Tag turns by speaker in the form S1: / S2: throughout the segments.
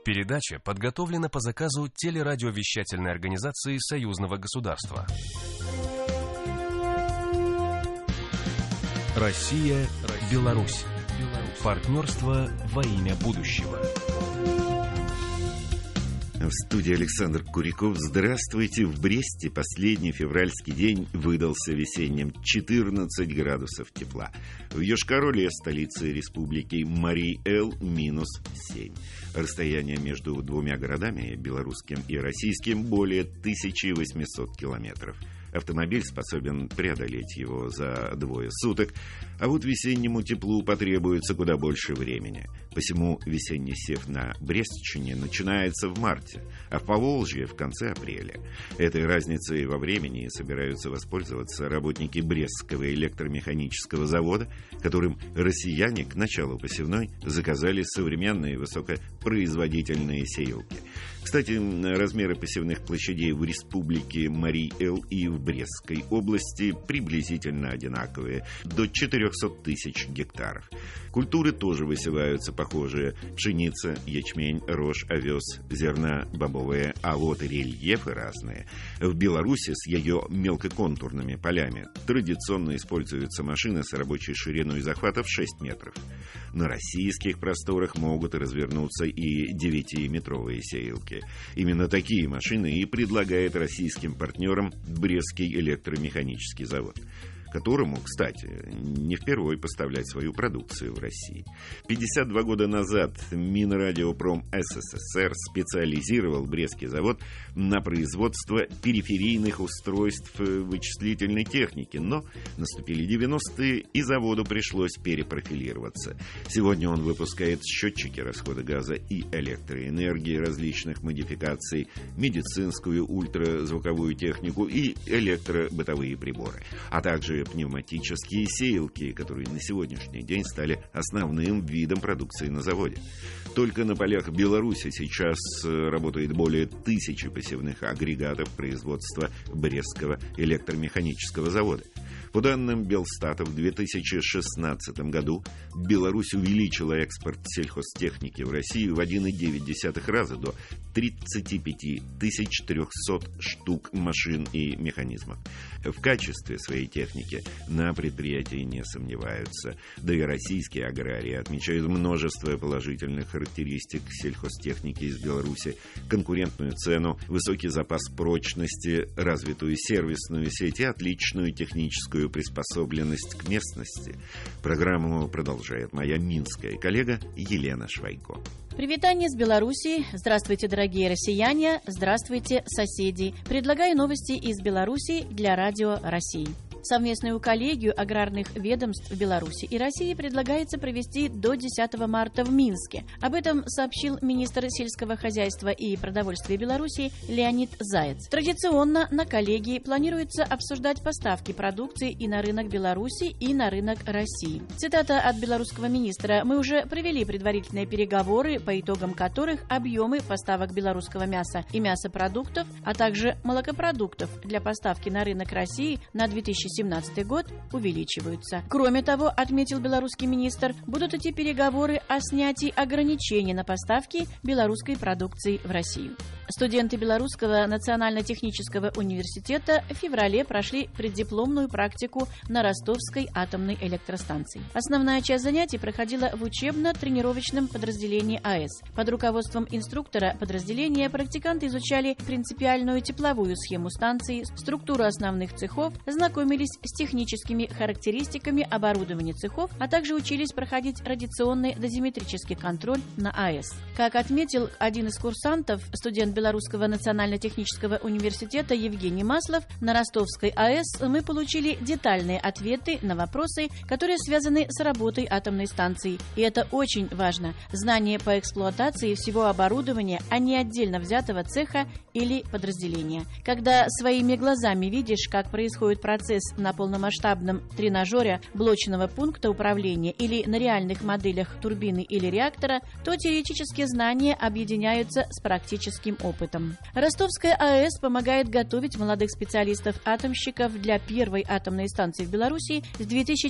S1: Передача подготовлена по заказу телерадиовещательной организации Союзного государства. Россия-Беларусь. Партнерство во имя будущего.
S2: В студии Александр Куряков. Здравствуйте. В Бресте последний февральский день выдался весенним. 14 градусов тепла. В Йошкар-Оле, столице республики, Марий-Эл, -7. Расстояние между двумя городами, белорусским и российским, более 1800 километров. Автомобиль способен преодолеть его за 2 суток, а вот весеннему теплу потребуется куда больше времени. Посему весенний сев на Брестчине начинается в марте, а в Поволжье в конце апреля. Этой разницей во времени собираются воспользоваться работники Брестского электромеханического завода, которым россияне к началу посевной заказали современные высокопроизводительные сеялки. Кстати, размеры посевных площадей в республике Марий-Эл и в Брестской области приблизительно одинаковые, до 400 тысяч гектаров. Культуры тоже высеваются похожие: пшеница, ячмень, рожь, овес, зерна бобовые, а вот и рельефы разные. В Беларуси с ее мелкоконтурными полями традиционно используются машины с рабочей шириной захвата в 6 метров. На российских просторах могут развернуться и 9-метровые сеялки. Именно такие машины и предлагает российским партнерам Брестский электромеханический завод, которому, кстати, не впервой поставлять свою продукцию в России. 52 года назад Минрадиопром СССР специализировал Брестский завод на производство периферийных устройств вычислительной техники, но наступили 90-е, и заводу пришлось перепрофилироваться. Сегодня он выпускает счетчики расхода газа и электроэнергии различных модификаций, медицинскую ультразвуковую технику и электробытовые приборы, а также пневматические сеялки, которые на сегодняшний день стали основным видом продукции на заводе. Только на полях Беларуси сейчас работает более 1000 посевных агрегатов производства Брестского электромеханического завода. По данным Белстата, в 2016 году Беларусь увеличила экспорт сельхозтехники в Россию в 1,9 раза, до 35 300 штук машин и механизмов. В качестве своей техники на предприятии не сомневаются. Да и российские аграрии отмечают множество положительных характеристик сельхозтехники из Беларуси: конкурентную цену, высокий запас прочности, развитую сервисную сеть и отличную техническую приспособленность к местности. Программу продолжает моя минская коллега Елена Швайко.
S3: Привитание с Белоруссии. Здравствуйте, дорогие россияне. Здравствуйте, соседи. Предлагаю новости из Беларуси для Радио России. Совместную коллегию аграрных ведомств Беларуси и России предлагается провести до 10 марта в Минске. Об этом сообщил министр сельского хозяйства и продовольствия Беларуси Леонид Заяц. Традиционно на коллегии планируется обсуждать поставки продукции и на рынок Беларуси, и на рынок России. Цитата от белорусского министра: «Мы уже провели предварительные переговоры, по итогам которых объемы поставок белорусского мяса и мясопродуктов, а также молокопродуктов для поставки на рынок России на 2017 год увеличиваются». Кроме того, отметил белорусский министр, будут идти переговоры о снятии ограничений на поставки белорусской продукции в Россию. Студенты Белорусского национально-технического университета в феврале прошли преддипломную практику на Ростовской атомной электростанции. Основная часть занятий проходила в учебно-тренировочном подразделении АЭС. Под руководством инструктора подразделения практиканты изучали принципиальную тепловую схему станции, структуру основных цехов, знакомились с техническими характеристиками оборудования цехов, а также учились проходить радиационный дозиметрический контроль на АЭС. Как отметил один из курсантов, студент Белорусского национально-технического университета Евгений Маслов, на Ростовской АЭС мы получили детальные ответы на вопросы, которые связаны с работой атомной станции. И это очень важно. Знание по эксплуатации всего оборудования, а не отдельно взятого цеха или подразделения. Когда своими глазами видишь, как происходит процесс на полномасштабном тренажере блочного пункта управления или на реальных моделях турбины или реактора, то теоретические знания объединяются с практическим опытом. Ростовская АЭС помогает готовить молодых специалистов-атомщиков для первой атомной станции в Беларуси с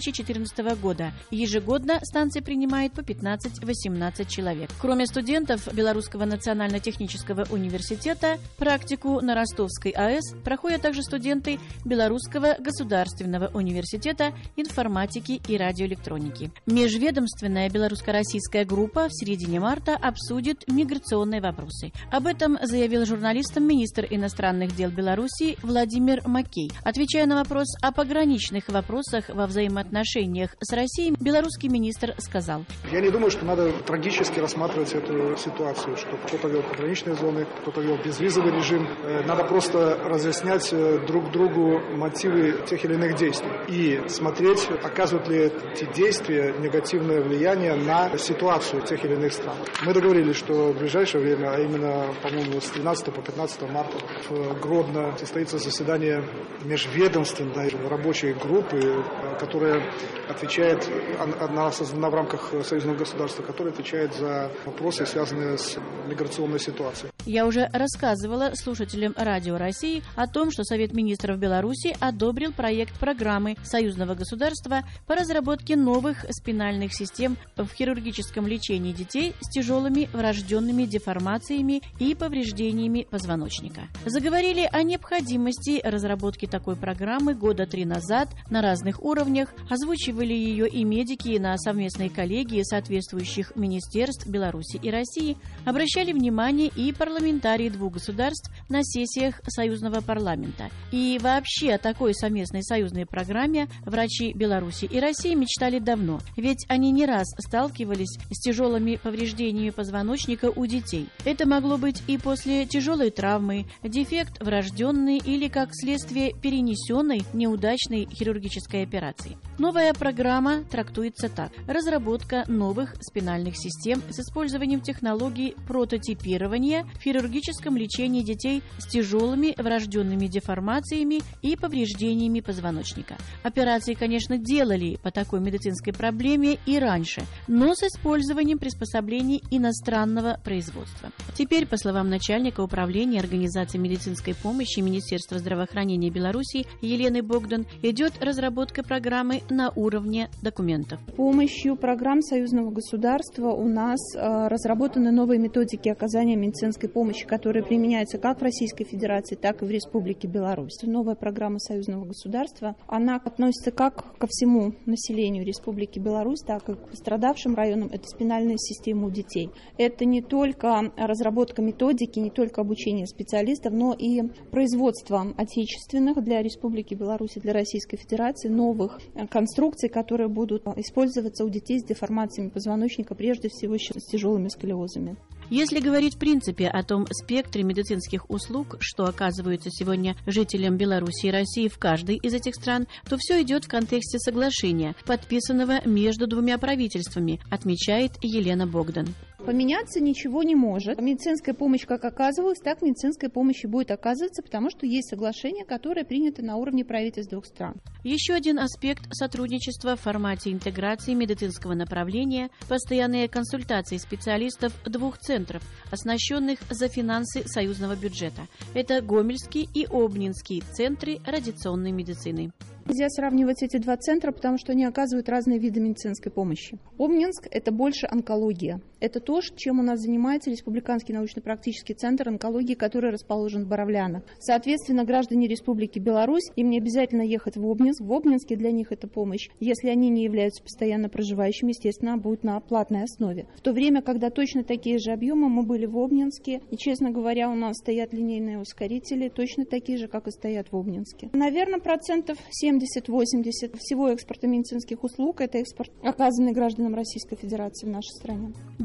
S3: 2014 года. Ежегодно станция принимает по 15-18 человек. Кроме студентов Белорусского национально-технического университета, практику на Ростовской АЭС проходят также студенты Белорусского государственного университета информатики и радиоэлектроники. Межведомственная белорусско-российская группа в середине марта обсудит миграционные вопросы. Об этом заявил журналистам министр иностранных дел Беларуси Владимир Макей. Отвечая на вопрос о пограничных вопросах во взаимоотношениях с Россией, белорусский министр сказал:
S4: «Я не думаю, что надо трагически рассматривать эту ситуацию, что кто-то вел пограничные зоны, кто-то вел безвизовый режим. Надо просто разъяснять друг другу мотивы тех или иных действий и смотреть, оказывают ли эти действия негативное влияние на ситуацию тех или иных стран. Мы договорились, что в ближайшее время, а именно, по-моему, с 13 по 15 марта в Гродно состоится заседание межведомственной рабочей группы, которая отвечает, она создана в рамках союзного государства, которая отвечает за вопросы, связанные с миграционной ситуацией.
S3: Я уже рассказывала слушателям Радио России о том, что Совет министров Беларуси одобрил проект программы союзного государства по разработке новых спинальных систем в хирургическом лечении детей с тяжелыми врожденными деформациями и повреждениями позвоночника. Заговорили о необходимости разработки такой программы года 3 назад на разных уровнях, озвучивали ее и медики на совместной коллегии соответствующих министерств Беларуси и России, обращали внимание и парламентарии двух государств на сессиях союзного парламента. И вообще о такой совместной союзной программе врачи Беларуси и России мечтали давно, ведь они не раз сталкивались с тяжелыми повреждениями позвоночника у детей. Это могло быть и после тяжелой травмы, дефект врожденный или как следствие перенесенной неудачной хирургической операции. Новая программа трактуется так: разработка новых спинальных систем с использованием технологий прототипирования в хирургическом лечении детей с тяжелыми врожденными деформациями и повреждениями позвоночника. Операции, конечно, делали по такой медицинской проблеме и раньше, но с использованием приспособлений иностранного производства. Теперь, по словам начальника управления организации медицинской помощи Министерства здравоохранения Беларуси Елены Богдан, идет разработка программы на уровне документов.
S5: С помощью программ союзного государства у нас разработаны новые методики оказания медицинской помощи, которые применяются как в Российской Федерации, так и в Республике Беларусь. Новая программа союзного государства, она относится как ко всему населению Республики Беларусь, так и к пострадавшим районам. Это спинальная система у детей. Это не только разработка методики, не только обучение специалистов, но и производство отечественных для Республики Беларусь и для Российской Федерации новых конструкций, которые будут использоваться у детей с деформациями позвоночника, прежде всего с тяжелыми сколиозами.
S3: Если говорить в принципе о том спектре медицинских услуг, что оказываются сегодня жителям Беларуси и России в каждой из этих стран, то все идет в контексте соглашения, подписанного между двумя правительствами, отмечает Елена Богдан.
S5: Поменяться ничего не может. Медицинская помощь как оказывалась, так медицинская помощь и будет оказываться, потому что есть соглашение, которое принято на уровне правительств двух стран.
S3: Еще один аспект сотрудничества в формате интеграции медицинского направления – постоянные консультации специалистов двух центров, оснащенных за финансы союзного бюджета. Это Гомельский и Обнинский центры радиационной медицины.
S5: Нельзя сравнивать эти два центра, потому что они оказывают разные виды медицинской помощи. Обнинск – это больше онкология. Это то, чем у нас занимается Республиканский научно-практический центр онкологии, который расположен в Боровлянах. Соответственно, граждане Республики Беларусь, им не обязательно ехать в Обнинск. В Обнинске для них это помощь. Если они не являются постоянно проживающими, естественно, будет на платной основе. В то время, когда точно такие же объемы, мы были в Обнинске, и, честно говоря, у нас стоят линейные ускорители, точно такие же, как и стоят в Обнинске. Наверное, 70-80% всего экспорта медицинских услуг – это экспорт, оказанный гражданам Российской Федерации в нашей стране.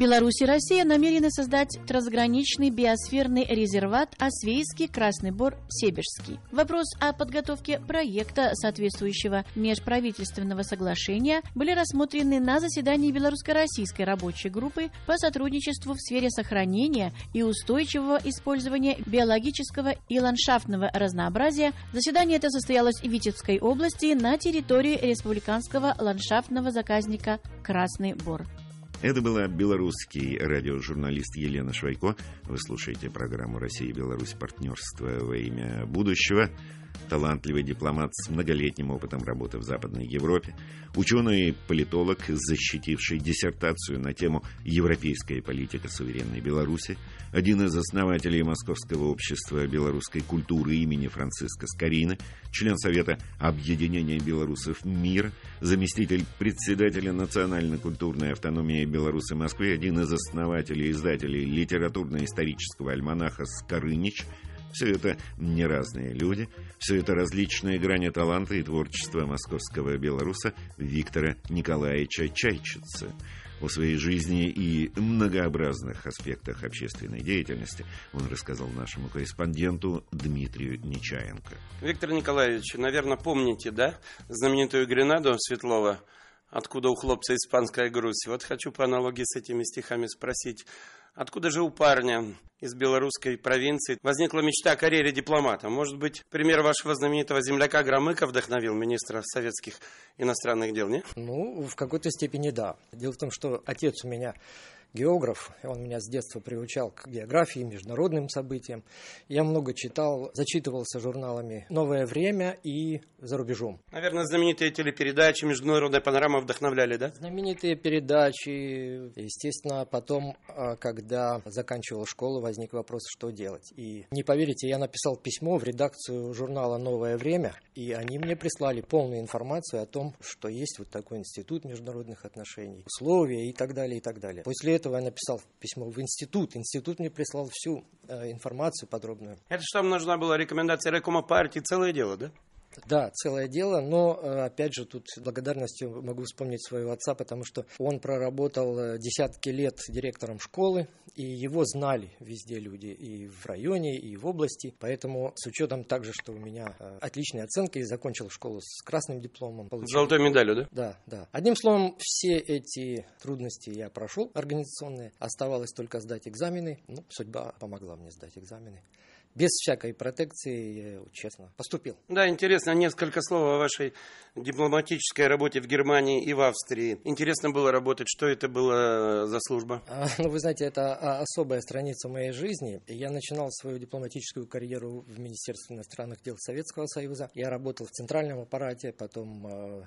S3: Беларусь и Россия намерены создать трансграничный биосферный резерват Освейский, Красный Бор, Себежский. Вопрос о подготовке проекта соответствующего межправительственного соглашения были рассмотрены на заседании белорусско-российской рабочей группы по сотрудничеству в сфере сохранения и устойчивого использования биологического и ландшафтного разнообразия. Заседание это состоялось в Витебской области на территории республиканского ландшафтного заказника «Красный Бор».
S2: Это была белорусский радиожурналист Елена Швайко. Вы слушаете программу «Россия и Беларусь. Партнерство во имя будущего». Талантливый дипломат с многолетним опытом работы в Западной Европе, ученый и политолог, защитивший диссертацию на тему «Европейская политика суверенной Беларуси», один из основателей Московского общества белорусской культуры имени Франциска Скорины, член Совета объединения белорусов мира, заместитель председателя Национально-культурной автономии Беларуси Москвы, один из основателей и издателей литературно-исторического альманаха «Скорынич». Все это не разные люди, все это различные грани таланта и творчества московского белоруса Виктора Николаевича Чайчицы. О своей жизни и многообразных аспектах общественной деятельности он рассказал нашему корреспонденту Дмитрию Нечаенко.
S6: Виктор Николаевич, наверное, помните, да, знаменитую Гренаду Светлова «Откуда у хлопца испанская грусть?» Вот хочу по аналогии с этими стихами спросить, откуда же у парня из белорусской провинции возникла мечта о карьере дипломата? Может быть, пример вашего знаменитого земляка Громыка вдохновил министра советских иностранных дел, не?
S7: Ну, в какой-то степени да. Дело в том, что отец у меня географ, он меня с детства приучал к географии, международным событиям. Я много читал, зачитывался журналами «Новое время» и «За рубежом».
S6: Наверное, знаменитые телепередачи «Международная панорама» вдохновляли, да?
S7: Знаменитые передачи. Естественно, потом, когда заканчивал школу, возник вопрос, что делать. И не поверите, я написал письмо в редакцию журнала «Новое время», и они мне прислали полную информацию о том, что есть вот такой институт международных отношений, условия и так далее, и так далее. После этого я написал письмо в институт. Институт мне прислал всю информацию подробную.
S6: Это что, там нужна была рекомендация райкома партии, целое дело, да?
S7: Да, целое дело, но, опять же, тут с благодарностью могу вспомнить своего отца, потому что он проработал десятки лет директором школы, и его знали везде люди, и в районе, и в области, поэтому с учетом также, что у меня отличные оценки, и закончил школу с красным дипломом.
S6: С золотой медалью, да?
S7: Да, да. Одним словом, все эти трудности я прошел, организационные, оставалось только сдать экзамены, ну, судьба помогла мне сдать экзамены. Без всякой протекции, я честно, поступил.
S6: Да, интересно, несколько слов о вашей дипломатической работе в Германии и в Австрии. Интересно было работать. Что это было за служба?
S7: Ну, вы знаете, это особая страница моей жизни. Я начинал свою дипломатическую карьеру в Министерстве иностранных дел Советского Союза. Я работал в центральном аппарате, потом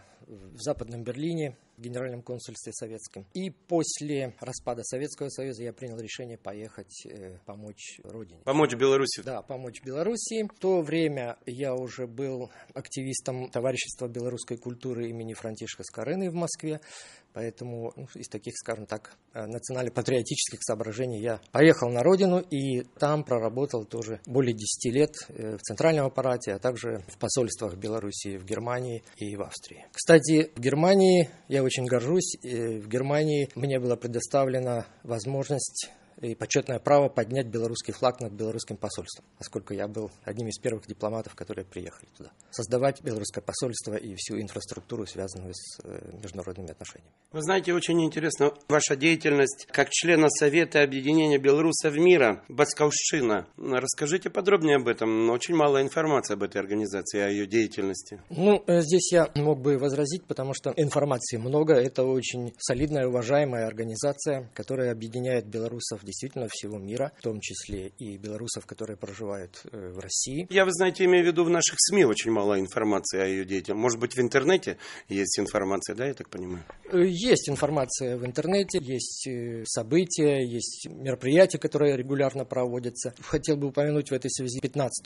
S7: в Западном Берлине, в Генеральном консульстве советском. И после распада Советского Союза я принял решение поехать помочь родине.
S6: Помочь Беларуси?
S7: Да, помочь Беларуси. В то время я уже был активистом Товарищества белорусской культуры имени Франтишка Скорыны в Москве. Поэтому из таких, скажем так, национально-патриотических соображений я поехал на родину и там проработал тоже более 10 лет в центральном аппарате, а также в посольствах Беларуси в Германии и в Австрии. Кстати, в Германии я очень горжусь. В Германии мне была предоставлена возможность и почетное право поднять белорусский флаг над белорусским посольством, поскольку я был одним из первых дипломатов, которые приехали туда. Создавать белорусское посольство и всю инфраструктуру, связанную с международными отношениями.
S6: Вы знаете, очень интересна ваша деятельность как члена Совета объединения белорусов мира «Батьківщина». Расскажите подробнее об этом. Очень мало информации об этой организации, о ее деятельности.
S7: Ну, здесь я мог бы возразить, потому что информации много. Это очень солидная, уважаемая организация, которая объединяет белорусов действительно всего мира, в том числе и белорусов, которые проживают в России.
S6: Я, вы знаете, имею в виду, в наших СМИ очень мало информации о ее деятельности. Может быть, в интернете есть информация, да, я так понимаю?
S7: Есть информация в интернете, есть события, есть мероприятия, которые регулярно проводятся. Хотел бы упомянуть в этой связи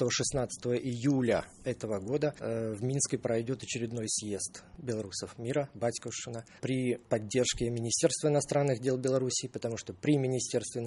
S7: 15-16 июля этого года в Минске пройдет очередной съезд белорусов мира, «Батьківщина», при поддержке Министерства иностранных дел Беларуси, потому что при Министерстве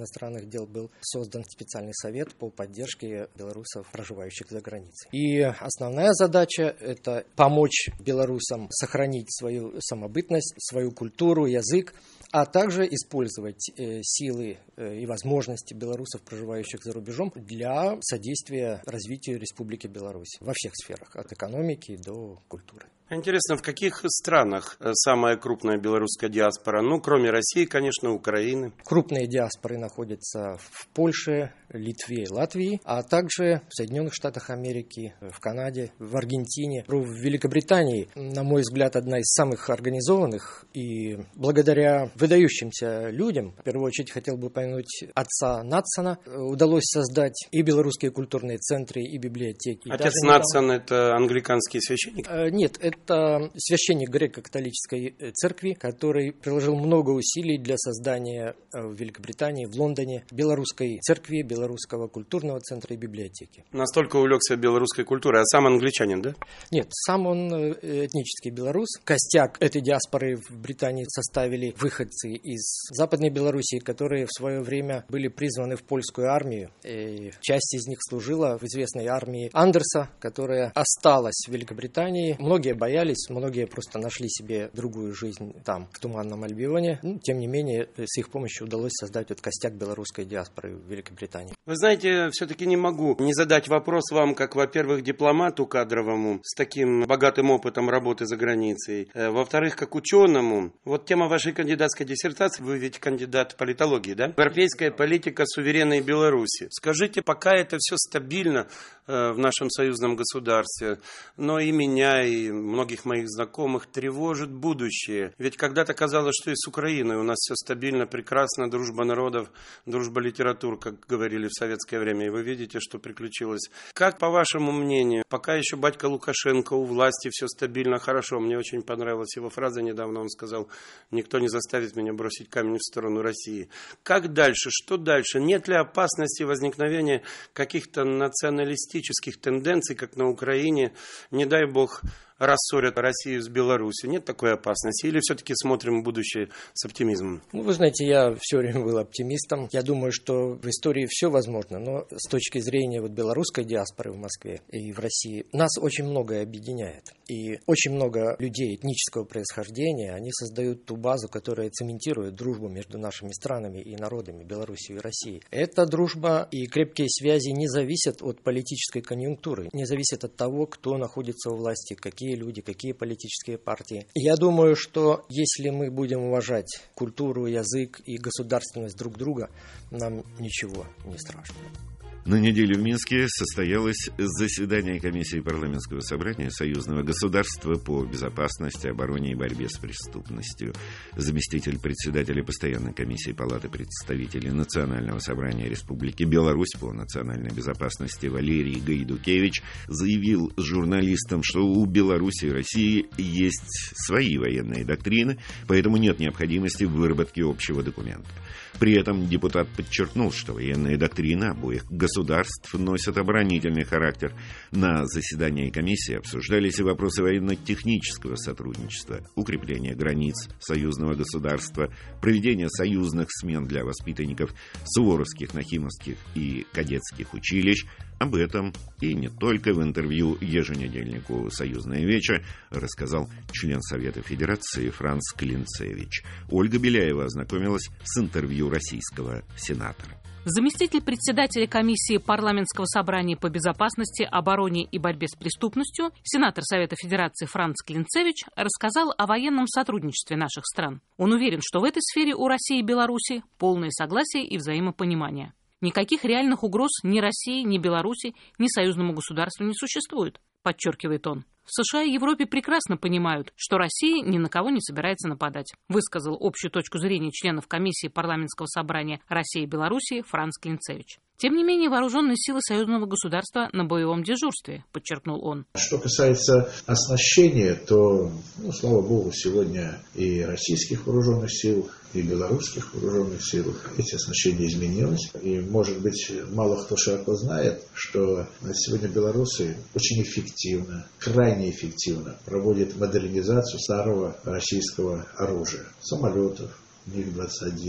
S7: иностранных дел был создан специальный совет по поддержке белорусов, проживающих за границей. И основная задача – это помочь белорусам сохранить свою самобытность, свою культуру, язык, а также использовать силы и возможности белорусов, проживающих за рубежом, для содействия развитию Республики Беларусь во всех сферах, от экономики до культуры.
S6: Интересно, в каких странах самая крупная белорусская диаспора? Ну, кроме России, конечно, Украины.
S7: Крупные диаспоры находятся в Польше, Литве и Латвии, а также в Соединенных Штатах Америки, в Канаде, в Аргентине, в Великобритании. На мой взгляд, одна из самых организованных, и благодаря выдающимся людям, в первую очередь хотел бы упомянуть отца Натсона, удалось создать и белорусские культурные центры, и библиотеки.
S6: Отец Натсон – это англиканский священник?
S7: Нет, это священник греко-католической церкви, который приложил много усилий для создания в Великобритании, в Лондоне, белорусской церкви, белорусского культурного центра и библиотеки.
S6: Настолько увлекся белорусской культурой, а сам англичанин, да?
S7: Нет, сам он этнический белорус. Костяк этой диаспоры в Британии составили выходцы из Западной Белоруссии, которые в свое время были призваны в польскую армию. И часть из них служила в известной армии Андерса, которая осталась в Великобритании. Многие боялись, многие просто нашли себе другую жизнь там, в Туманном Альбионе. Тем не менее, с их помощью удалось создать вот костяк белорусской диаспоры в Великобритании.
S6: Вы знаете, все-таки не могу не задать вопрос вам, как, во-первых, дипломату кадровому с таким богатым опытом работы за границей, во-вторых, как ученому. Вот тема вашей кандидатской диссертации, вы ведь кандидат политологии, да? Европейская политика суверенной Беларуси. Скажите, пока это все стабильно в нашем союзном государстве, но и меня, и многих моих знакомых тревожит будущее. Ведь когда-то казалось, что и с Украиной у нас все стабильно, прекрасно, дружба народов, дружба литератур, как говорили в советское время, и вы видите, что приключилось. Как, по вашему мнению, пока еще батька Лукашенко у власти, все стабильно, хорошо? Мне очень понравилась его фраза недавно, он сказал: «Никто не заставит меня бросить камень в сторону России». Как дальше? Что дальше? Нет ли опасности возникновения каких-то националистических тенденций, как на Украине, не дай бог, рассорят Россию с Беларусью? Нет такой опасности? Или все-таки смотрим в будущее с оптимизмом?
S7: Вы знаете, я все время был оптимистом. Я думаю, что в истории все возможно, но с точки зрения вот белорусской диаспоры в Москве и в России нас очень многое объединяет. И очень много людей этнического происхождения, они создают ту базу, которая цементирует дружбу между нашими странами и народами, Белоруссией и Россией. Эта дружба и крепкие связи не зависят от политической конъюнктуры, не зависят от того, кто находится у власти, какие люди, какие политические партии. Я думаю, что если мы будем уважать культуру, язык и государственность друг друга, нам ничего не страшно.
S2: На неделе в Минске состоялось заседание комиссии парламентского собрания Союзного государства по безопасности, обороне и борьбе с преступностью. Заместитель председателя постоянной комиссии Палаты представителей Национального собрания Республики Беларусь по национальной безопасности Валерий Гайдукевич заявил журналистам, что у Беларуси и России есть свои военные доктрины, поэтому нет необходимости в выработке общего документа. При этом депутат подчеркнул, что военные доктрины обоих государств носят оборонительный характер. На заседании комиссии обсуждались и вопросы военно-технического сотрудничества, укрепления границ союзного государства, проведения союзных смен для воспитанников суворовских, нахимовских и кадетских училищ. Об этом и не только в интервью еженедельнику «Союзная веча» рассказал член Совета Федерации Франц Клинцевич. Ольга Беляева ознакомилась с интервью российского сенатора.
S8: Заместитель председателя комиссии парламентского собрания по безопасности, обороне и борьбе с преступностью, сенатор Совета Федерации Франц Клинцевич рассказал о военном сотрудничестве наших стран. Он уверен, что в этой сфере у России и Беларуси полное согласие и взаимопонимание. Никаких реальных угроз ни России, ни Беларуси, ни союзному государству не существует, подчеркивает он. В США и Европе прекрасно понимают, что Россия ни на кого не собирается нападать, высказал общую точку зрения членов комиссии парламентского собрания России и Белоруссии Франц Клинцевич. Тем не менее, вооруженные силы союзного государства на боевом дежурстве, подчеркнул он.
S9: Что касается оснащения, то, слава богу, сегодня и российских вооруженных сил, и белорусских вооруженных сил эти оснащения изменилось. И, может быть, мало кто широко знает, что сегодня белорусы очень эффективно, крайне эффективно проводят модернизацию старого российского оружия. Самолетов, МиГ-21,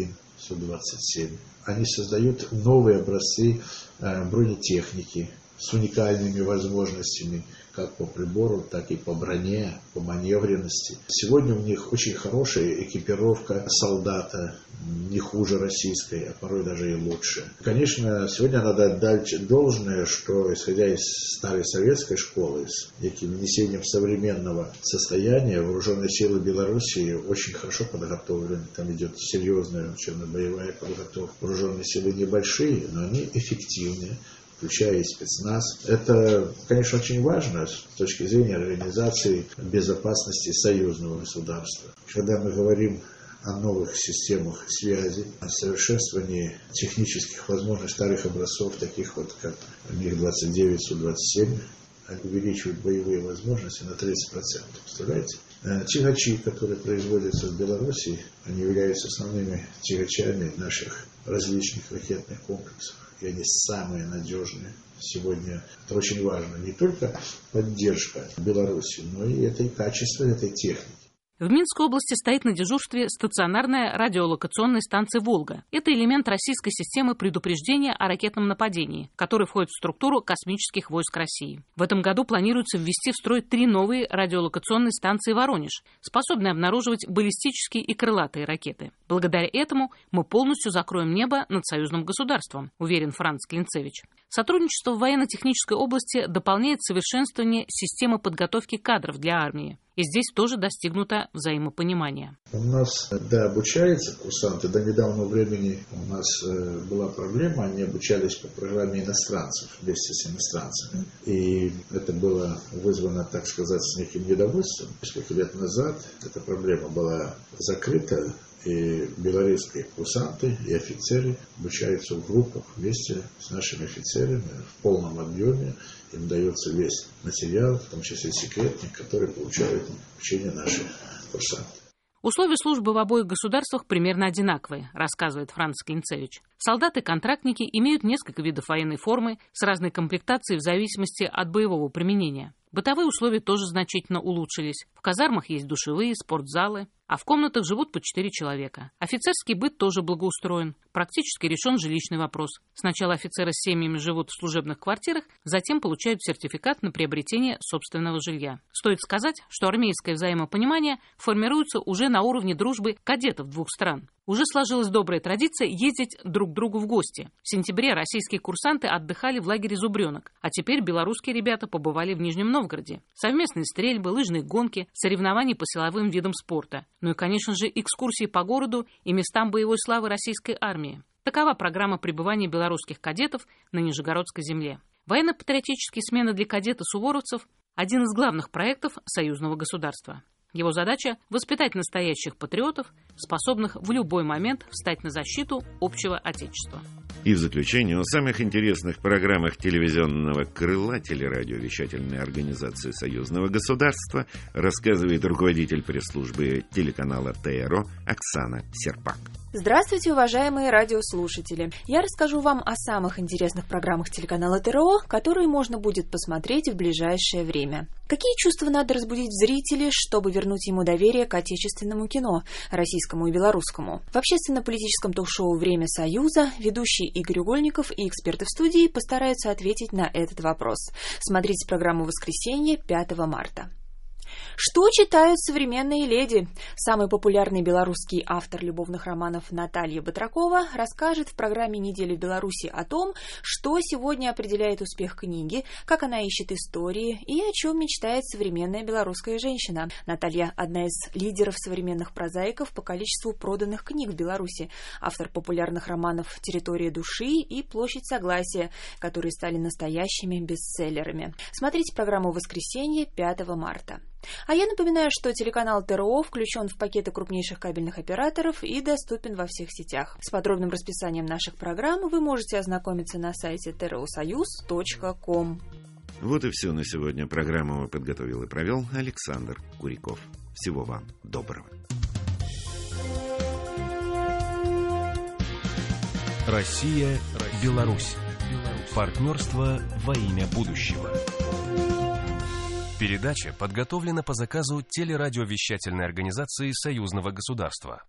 S9: Су-27. Они создают новые образцы бронетехники с уникальными возможностями как по прибору, так и по броне, по маневренности. Сегодня у них очень хорошая экипировка солдата, не хуже российской, а порой даже и лучше. Конечно, сегодня надо отдать должное, что, исходя из старой советской школы, с неким внесением современного состояния, вооруженные силы Белоруссии очень хорошо подготовлены. Там идет серьезная учебно-боевая подготовка. Вооруженные силы небольшие, но они эффективные, включая и спецназ. Это, конечно, очень важно с точки зрения организации безопасности союзного государства. Когда мы говорим о новых системах связи, о совершенствовании технических возможностей старых образцов, таких вот как МиГ-29, Су-27, они увеличивают боевые возможности на 30%. Представляете? Тягачи, которые производятся в Беларуси, они являются основными тягачами наших различных ракетных комплексов. И они самые надежные сегодня. Это очень важно. Не только поддержка Беларуси, но и это и качество этой техники.
S8: В Минской области стоит на дежурстве стационарная радиолокационная станция «Волга». Это элемент российской системы предупреждения о ракетном нападении, который входит в структуру космических войск России. В этом году планируется ввести в строй 3 новые радиолокационные станции «Воронеж», способные обнаруживать баллистические и крылатые ракеты. Благодаря этому мы полностью закроем небо над союзным государством, уверен Франц Клинцевич. Сотрудничество в военно-технической области дополняет совершенствование системы подготовки кадров для армии. И здесь тоже достигнуто взаимопонимание.
S9: У нас, обучаются курсанты. До недавнего времени у нас была проблема. Они обучались по программе иностранцев, вместе с иностранцами. И это было вызвано, так сказать, с неким недовольством. Несколько лет назад эта проблема была закрыта. И белорусские курсанты и офицеры обучаются в группах вместе с нашими офицерами в полном объеме. Им дается весь материал, в том числе секретник, который получают в течение наших курсантов.
S8: Условия службы в обоих государствах примерно одинаковые, рассказывает Франц Клинцевич. Солдаты-контрактники имеют несколько видов военной формы с разной комплектацией в зависимости от боевого применения. Бытовые условия тоже значительно улучшились. В казармах есть душевые, спортзалы, а в комнатах живут по 4 человека. Офицерский быт тоже благоустроен. Практически решен жилищный вопрос. Сначала офицеры с семьями живут в служебных квартирах, затем получают сертификат на приобретение собственного жилья. Стоит сказать, что армейское взаимопонимание формируется уже на уровне дружбы кадетов двух стран. Уже сложилась добрая традиция ездить друг к другу в гости. В сентябре российские курсанты отдыхали в лагере «Зубренок», а теперь белорусские ребята побывали в Нижнем Новгороде. Совместные стрельбы, лыжные гонки, соревнования по силовым видам спорта. Ну и, конечно же, экскурсии по городу и местам боевой славы российской армии. Такова программа пребывания белорусских кадетов на Нижегородской земле. Военно-патриотические смены для кадетов-суворовцев – один из главных проектов союзного государства. Его задача – воспитать настоящих патриотов, способных в любой момент встать на защиту общего Отечества.
S2: И в заключение о самых интересных программах телевизионного крыла телерадиовещательной организации союзного государства рассказывает руководитель пресс-службы телеканала ТРО Оксана Серпак.
S10: Здравствуйте, уважаемые радиослушатели! Я расскажу вам о самых интересных программах телеканала ТРО, которые можно будет посмотреть в ближайшее время. Какие чувства надо разбудить в зрителе, чтобы вернуть ему доверие к отечественному кино, российскому и белорусскому? В общественно-политическом ток-шоу «Время Союза» ведущий Игорь Угольников и эксперты в студии постараются ответить на этот вопрос. Смотрите программу в воскресенье, 5 марта. Что читают современные леди? Самый популярный белорусский автор любовных романов Наталья Батракова расскажет в программе «Неделя в Беларуси» о том, что сегодня определяет успех книги, как она ищет истории и о чем мечтает современная белорусская женщина. Наталья – одна из лидеров современных прозаиков по количеству проданных книг в Беларуси, автор популярных романов «Территория души» и «Площадь согласия», которые стали настоящими бестселлерами. Смотрите программу в воскресенье, 5 марта. А я напоминаю, что телеканал ТРО включен в пакеты крупнейших кабельных операторов и доступен во всех сетях. С подробным расписанием наших программ вы можете ознакомиться на сайте trosoyuz.com.
S2: Вот и все на сегодня. Программу подготовил и провел Александр Куриков. Всего вам доброго.
S1: Россия, Беларусь. Партнерство во имя будущего. Передача подготовлена по заказу телерадиовещательной организации союзного государства.